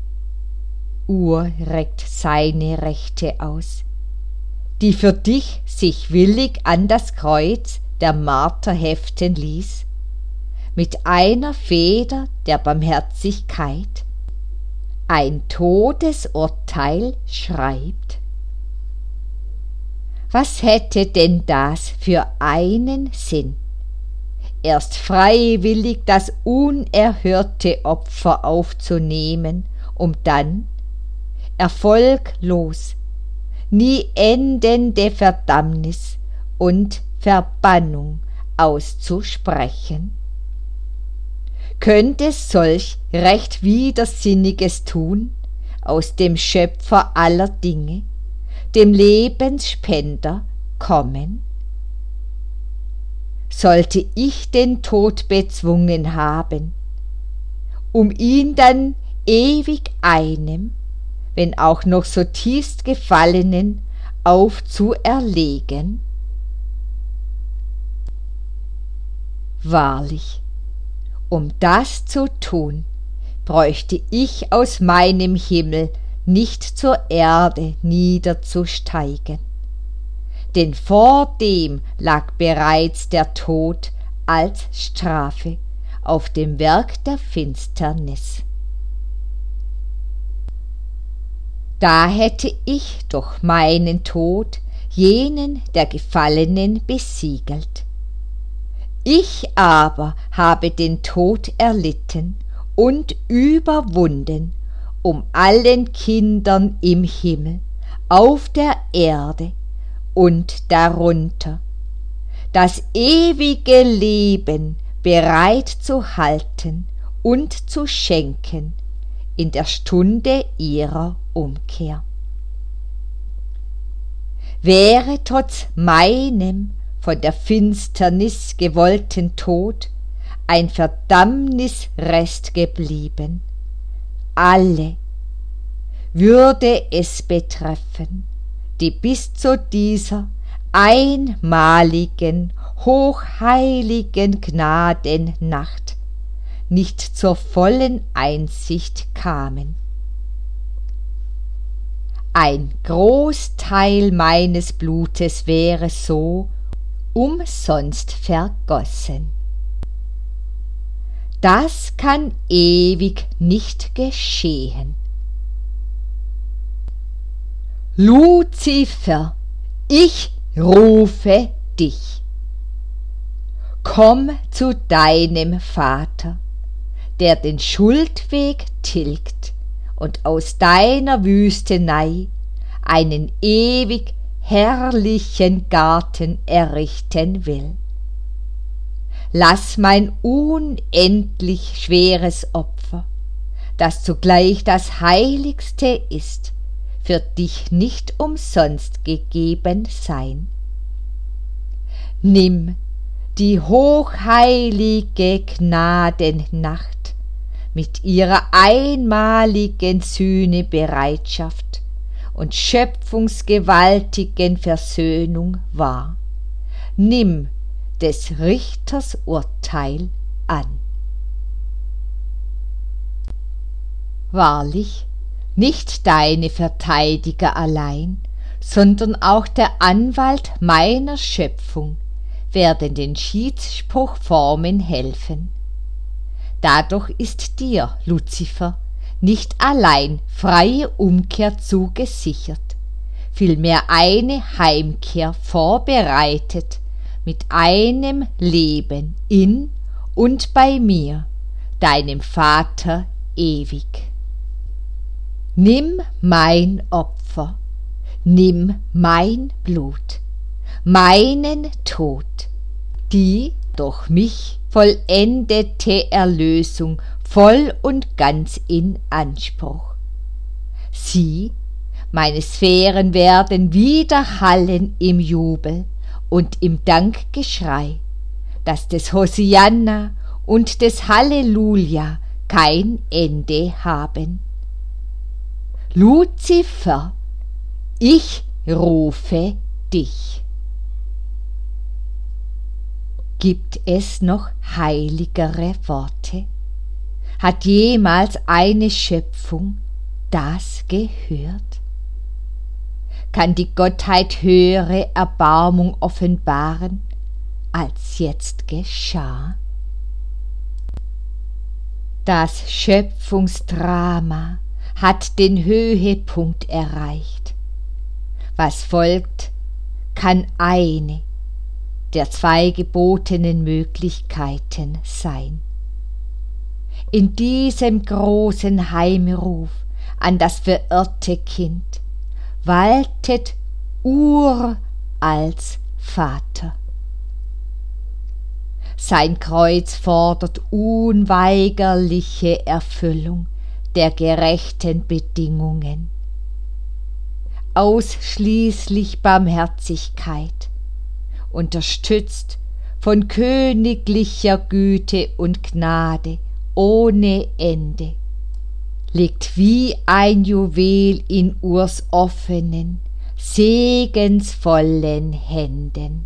reckt seine Rechte aus, die für dich sich willig an das Kreuz der Marter heften ließ, mit einer Feder der Barmherzigkeit ein Todesurteil schreibt? Was hätte denn das für einen Sinn, erst freiwillig das unerhörte Opfer aufzunehmen, um dann erfolglos nie endende Verdammnis und Verbannung auszusprechen? Könnte solch recht widersinniges Tun aus dem Schöpfer aller Dinge, dem Lebensspender, kommen? Sollte ich den Tod bezwungen haben, um ihn dann ewig einem, wenn auch noch so tiefst Gefallenen, aufzuerlegen? Wahrlich, um das zu tun, bräuchte ich aus meinem Himmel nicht zur Erde niederzusteigen, denn vor dem lag bereits der Tod als Strafe auf dem Werk der Finsternis. Da hätte ich durch meinen Tod jenen der Gefallenen besiegelt. Ich aber habe den Tod erlitten und überwunden, um allen Kindern im Himmel, auf der Erde und darunter das ewige Leben bereit zu halten und zu schenken in der Stunde ihrer Umkehr. Wäre trotz meinem von der Finsternis gewollten Tod ein Verdammnisrest geblieben, alle würde es betreffen, die bis zu dieser einmaligen, hochheiligen Gnadennacht nicht zur vollen Einsicht kamen. Ein Großteil meines Blutes wäre so umsonst vergossen. Das kann ewig nicht geschehen. Luzifer, ich rufe dich. Komm zu deinem Vater, der den Schuldweg tilgt und aus deiner Wüstenei einen ewig herrlichen Garten errichten will. Lass mein unendlich schweres Opfer, das zugleich das Heiligste ist, für dich nicht umsonst gegeben sein. Nimm die hochheilige Gnadennacht mit ihrer einmaligen Sühnebereitschaft und schöpfungsgewaltigen Versöhnung wahr. Nimm des Richters Urteil an. Wahrlich, nicht deine Verteidiger allein, sondern auch der Anwalt meiner Schöpfung werden den Schiedsspruch formen helfen. Dadurch ist dir, Luzifer, nicht allein freie Umkehr zugesichert, vielmehr eine Heimkehr vorbereitet mit einem Leben in und bei mir, deinem Vater ewig. Nimm mein Opfer, nimm mein Blut, meinen Tod, die durch mich vollendete Erlösung voll und ganz in Anspruch. Sieh, meine Sphären werden widerhallen im Jubel und im Dankgeschrei, dass des Hosianna und des Halleluja kein Ende haben. Luzifer, ich rufe dich. Gibt es noch heiligere Worte? Hat jemals eine Schöpfung das gehört? Kann die Gottheit höhere Erbarmung offenbaren, als jetzt geschah? Das Schöpfungsdrama hat den Höhepunkt erreicht. Was folgt, kann eine der zwei gebotenen Möglichkeiten sein. In diesem großen Heimruf an das verirrte Kind waltet Ur als Vater. Sein Kreuz fordert unweigerliche Erfüllung der gerechten Bedingungen. Ausschließlich Barmherzigkeit, unterstützt von königlicher Güte und Gnade ohne Ende, liegt wie ein Juwel in Urs offenen, segensvollen Händen.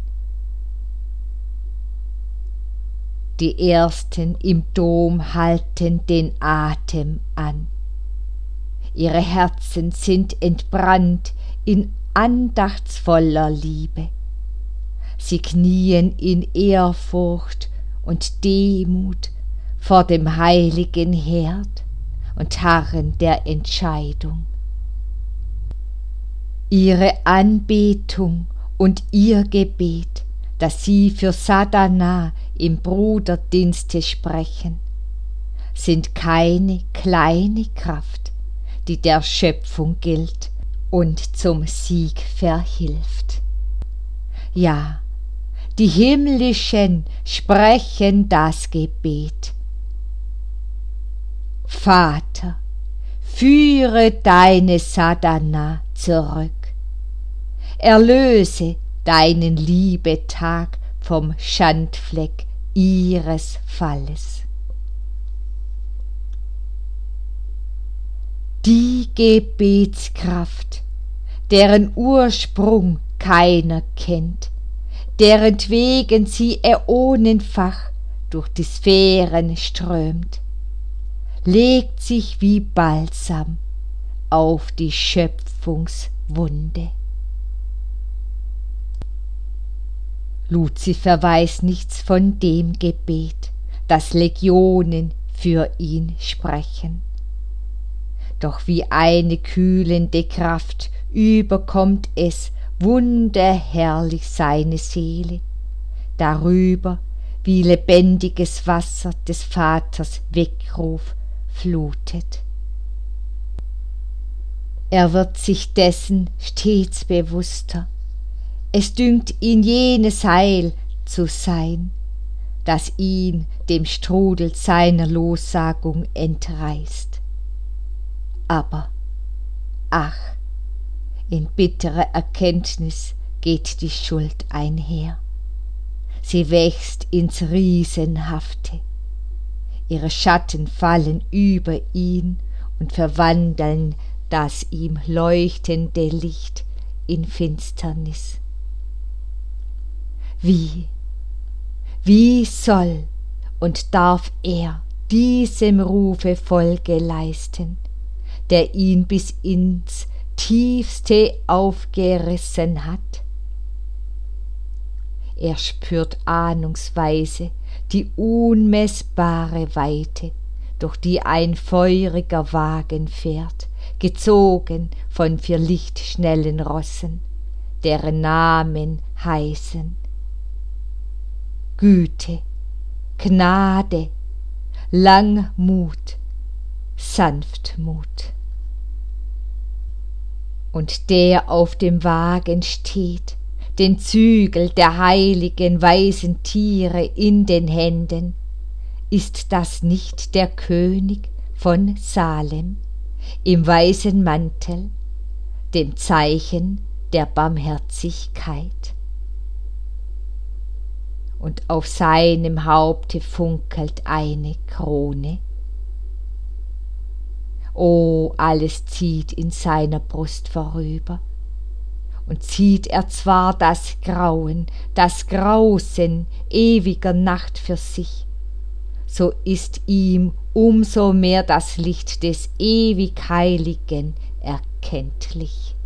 Die Ersten im Dom halten den Atem an. Ihre Herzen sind entbrannt in andachtsvoller Liebe. Sie knien in Ehrfurcht und Demut vor dem heiligen Herd und harren der Entscheidung. Ihre Anbetung und ihr Gebet, das sie für Sadhana im Bruderdienste sprechen, sind keine kleine Kraft, die der Schöpfung gilt und zum Sieg verhilft. Ja, die Himmlischen sprechen das Gebet. Vater, führe deine Sadhana zurück. Erlöse deinen Liebetag vom Schandfleck ihres Falles. Die Gebetskraft, deren Ursprung keiner kennt, derentwegen sie äonenfach durch die Sphären strömt, legt sich wie Balsam auf die Schöpfungswunde. Luzifer weiß nichts von dem Gebet, das Legionen für ihn sprechen. Doch wie eine kühlende Kraft überkommt es wunderherrlich seine Seele, darüber wie lebendiges Wasser des Vaters Weckruf flutet. Er wird sich dessen stets bewusster. Es dünkt ihn jenes Heil zu sein, das ihn dem Strudel seiner Lossagung entreißt. Aber, ach, in bitterer Erkenntnis geht die Schuld einher. Sie wächst ins Riesenhafte. Ihre Schatten fallen über ihn und verwandeln das ihm leuchtende Licht in Finsternis. Wie soll und darf er diesem Rufe Folge leisten, der ihn bis ins Tiefste aufgerissen hat? Er spürt ahnungsweise die unmessbare Weite, durch die ein feuriger Wagen fährt, gezogen von 4 lichtschnellen Rossen, deren Namen heißen Güte, Gnade, Langmut, Sanftmut. Und der auf dem Wagen steht, den Zügel der heiligen weisen Tiere in den Händen, ist das nicht der König von Salem im weißen Mantel, dem Zeichen der Barmherzigkeit? Und auf seinem Haupte funkelt eine Krone. O, alles zieht in seiner Brust vorüber, und zieht er zwar das Grauen, das Grausen ewiger Nacht für sich, so ist ihm umso mehr das Licht des ewig Heiligen erkenntlich.